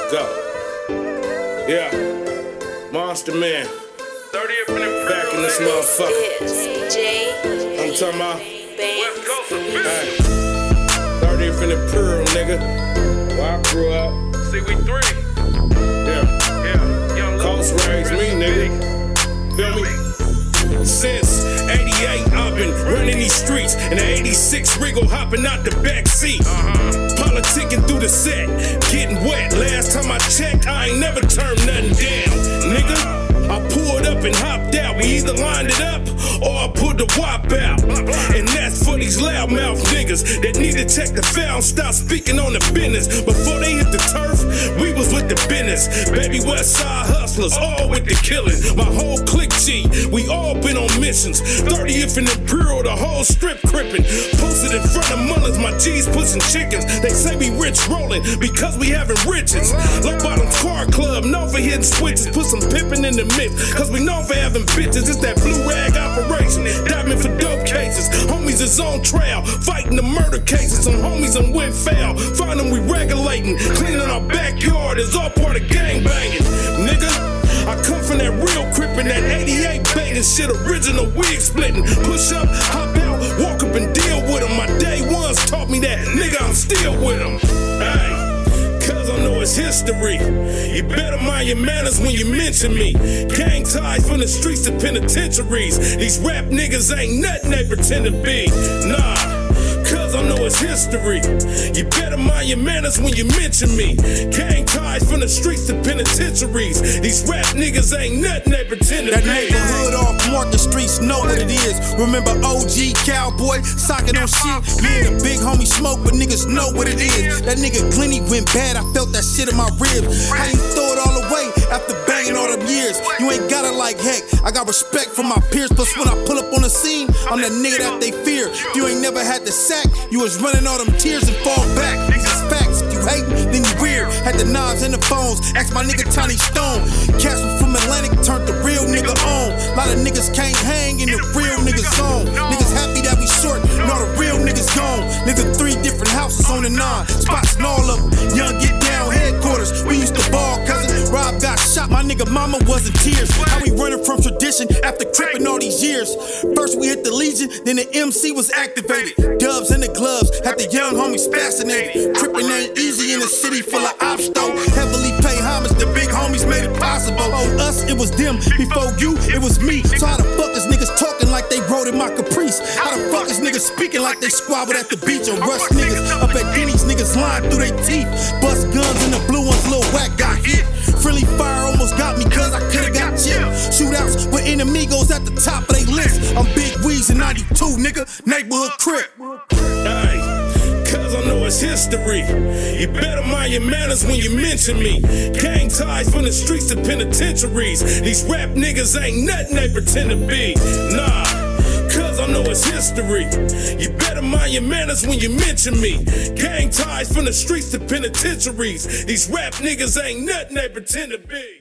Go. Yeah. Monster Man. 30th and Back in this motherfucker. I'm talking about West Coast of Philly. 30th and Imperial, nigga. Where I grew up. CW3. Yeah. Young Coast raised me, nigga. Feel me? Since 88, I've been running these streets. In the 86 Regal hopping out the back seat. Politicking through the set, getting wet. Last time I checked, I ain't never turned nothing down, nigga. I pulled up and hopped out. We either lined it up or I pulled the wop out. And that's for these loudmouth niggas that need to check the foul and stop speaking on the business. Before they hit the turf, we was with the business. Baby West Side hustlers, all with the killing. My whole clique G, we all been on missions. 30th and Imperial, the whole strip crippin'. Posted in front of Mullins, my G's pushing chickens. They say we rich rolling because we having riches. Low bottoms car club, known for hitting switches. Put some pimpin' in the mix, cause we known for having bitches. It's that blue rag operation, diamond for dope cases. Homies is on trail, fighting the murder cases. Some homies on went foul, find them we regulating. Cleaning our backyard is all part of gang banging, nigga. I come from that real crippin', that 88 banging shit, original wig splitting. Push up, hop out, walk up and deal with them. My day ones taught me that, nigga, I'm still with them. Hey. Cause I know it's history. You better mind your manners when you mention me. Gang ties from the streets to penitentiaries. These rap niggas ain't nothing they pretend to be. Nah. Cause I know it's history. You better mind your manners when you mention me. Gang ties from the streets to penitentiaries. These rap niggas ain't nothing they pretend to be. That neighborhood off Market Streets know what it is. Remember OG Cowboy socking on shit? Yeah, the big homie smoke, but niggas know what it is. That nigga Glenny went bad, I felt that shit in my ribs. How you throw it all away after banging all them years? You ain't got it like heck. I got respect for my peers, plus when I pull up on the scene, I'm that nigga that they fear. If you ain't never had the sack, you was running all them tears and fall back. These is facts. If you hate, then you weird. Had the knives and the phones. Ask my nigga Tiny Stone. Casper from Atlantic turned the real nigga on. Lot of niggas can't hang in the real niggas zone. Niggas happy that we short, and all the real niggas gone. Live in 3 different houses on the 9. Spots and all of them. Young get down headquarters. We used to ball, cousin. Rob got shot. My nigga mama was in tears. How we running from tradition after crippin' all these years? First we hit the Legion, then the MC was activated. Dubs in the gloves, had the young homies fascinated. Crippin' ain't easy in a city full of ops though. Heavily pay homage, the big homies made it possible. Us, it was them. Before you, it was me. So how the fuck is niggas talking like they rode in my Caprice? How the fuck is niggas speaking like they squabbled at the beach? And rush niggas up at Denny's, niggas lying through their teeth. Bust guns in the blue ones, Lil Wack got hit. Friendly fire almost got me cause I coulda got chipped. Shootouts with enemigos at the top of they list. I'm Big Weez in 92, nigga, neighborhood crip. Hey, cause I know it's history. You better mind your manners when you mention me. Gang ties from the streets to penitentiaries. These rap niggas ain't nothing they pretend to be. Nah. Cause I know it's history. You better mind your manners when you mention me. Gang ties from the streets to penitentiaries. These rap niggas ain't nothing they pretend to be.